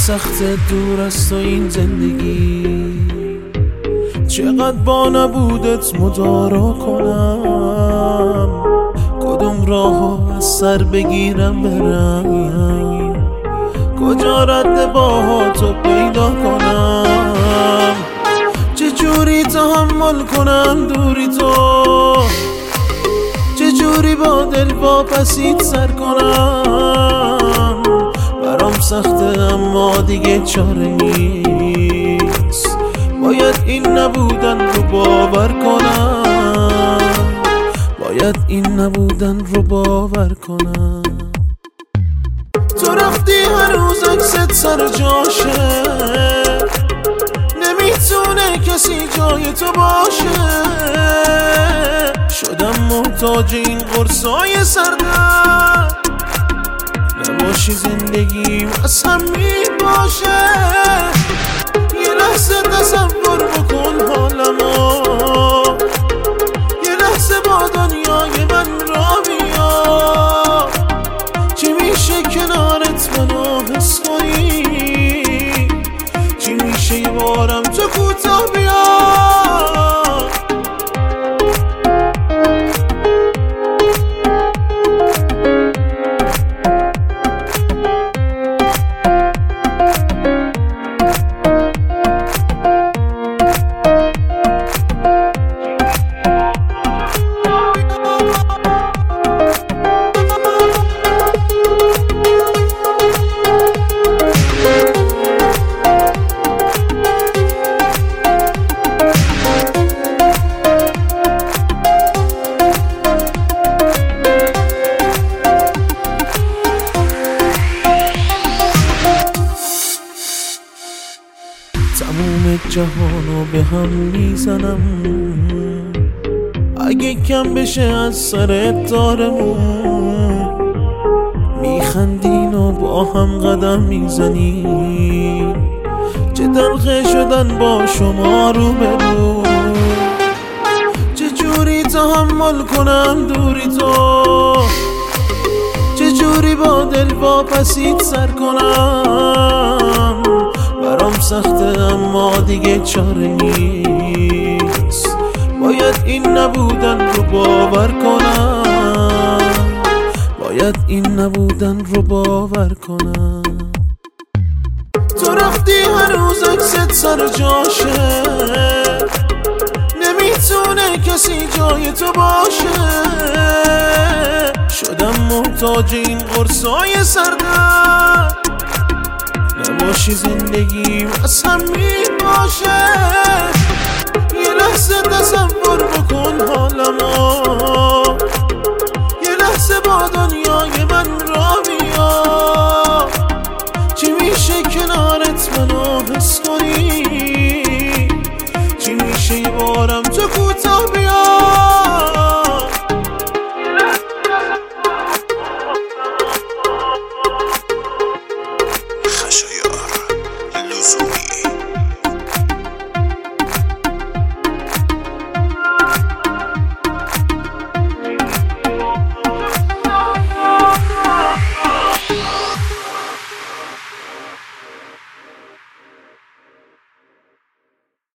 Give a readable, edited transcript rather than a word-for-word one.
سخت دور از تو این زندگی، چقدر با نبودت مدارا کنم، کدوم راه از سر بگیرم برم، کجا رد باهاتو پیدا کنم، چجوری تحمل کنم دوری تو، چجوری با دل واپسیت سر کنم. برام سخته اما دیگه چاره نیست، باید این نبودن رو باور کنم، باید این نبودن رو باور کنم. تو رفتی هر روز عکست سر جاشه، نمیتونه کسی جای تو باشه، شدم محتاج این قرصای سردرد، نباشی زندگیم از هم میباشه. یه لحظه تصور بکن حالمو، یه لحظه با دنیای من را بیا، چی میشه کنارت منو حس کنی، چی میشه یه بارم تو کوتاه بیا. تموم جهانو به هم میزنم، اگه کم بشه از سر تارمون، میخندین و با هم قدم میزنین، چه تلخه شدن با شما رو به رو، چجوری تحمل کنم دوری تو، چجوری با دل واپسیت سر کنم. برام سخته اما دیگه چاره نیست، باید این نبودن رو باور کنم، باید این نبودن رو باور کنم. تو رفتی هر روز عکست سر جاشه، نمیتونه کسی جای تو باشه، شدم محتاج این قرصای سردرد، نباشی زندگیم از هم میباشه. یه لحظه تصور بکن حالمو،